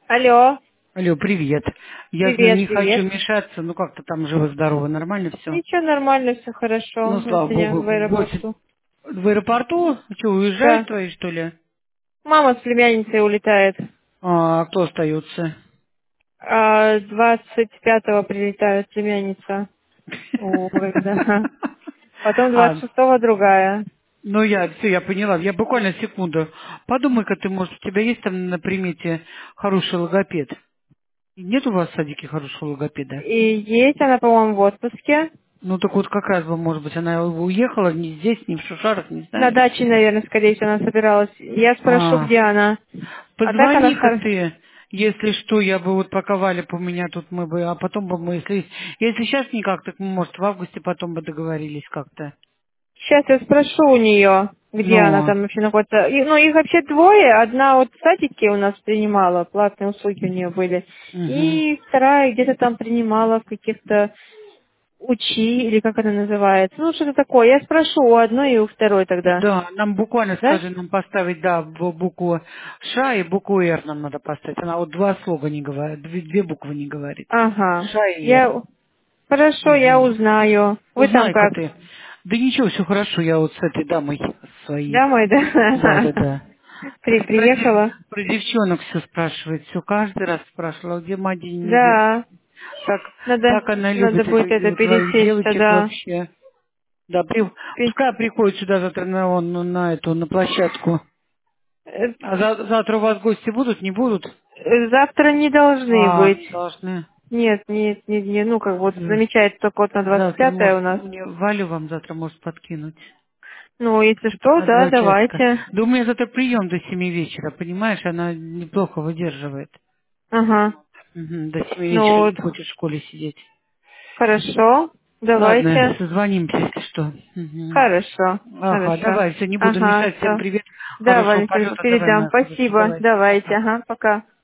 Алло, Алло, привет. Я знаю, привет, не хочу привет. мешаться, ну как-то там живо-здорово, нормально все? Ничего, нормально, все хорошо. Ну, Вот слава сегодня богу, в гости аэропорту. в аэропорту? Что, уезжают Да. твои, что ли? Мама с племянницей улетает. А кто остается? 25-го прилетает племянница. Ой, да. Потом А, 26-го другая. ну все, я поняла. Я буквально секунду. Подумай-ка ты, может, у тебя есть там на примете хороший логопед? Нет у вас в садике хорошего логопеда? И есть она, по-моему, в отпуске. Ну так вот как раз бы, может быть, она уехала не здесь, не в Шушарах, не На знаешь? даче, наверное, скорее всего, она собиралась. Я спрошу, А, где она. А так она позвони-ка ты, если что, я бы вот пока Валя у меня тут мы бы, а потом бы мы, если сейчас никак, так мы, может, в августе потом бы договорились как-то. Сейчас я спрошу у нее, где она Ну, там вообще находится. Ну, их вообще двое. Одна вот в садике у нас принимала, платные услуги у нее были. угу. И вторая где-то там принимала в каких-то УЧИ, или как это называется. Ну, что-то такое. Я спрошу у одной и у второй тогда. Да, нам буквально, Да? скажи, нам поставить, да, букву Ш и букву Р нам надо поставить. Она вот два слога не говорит, две буквы не говорит. Ага. Ш и Р. Я... Хорошо, я Угу. узнаю. Вы там Узнай-ка как? ты. Да ничего, все хорошо, я вот с этой дамой своей. Домой, Да, да? да, да. Приехала? Про девчонок все спрашивает, все каждый раз спрашивала, где мать день недели. Да. Так, Надо, так она надо любит будет это твоих пересесть, девочек да. вообще. Да, пускай приходит сюда завтра на эту, на площадку. Э, А завтра у вас гости будут, не будут? Завтра не должны А, быть. не должны. Нет, нет, нет, нет. Ну, как вот Всё. намечается только вот на Завтра, 25-е у может, нас. мне Валю вам завтра может подкинуть. Ну, если что, На да, 2 часика. давайте. Да у меня завтра прием до 7 вечера, понимаешь? Она неплохо выдерживает. Ага. Мгм, до 7 вечера Ну, не хочет в школе сидеть. хорошо. Ладно, Давайте. созвонимся, если что. Мгм. Хорошо. Ага, Хорошо. давай, все, не буду Ага, мешать. Всем все. привет, Да, хорошего Валенька, полета. Давай, передам. моя хорошая, Спасибо. давай, все, Давайте. пока. Ага, пока.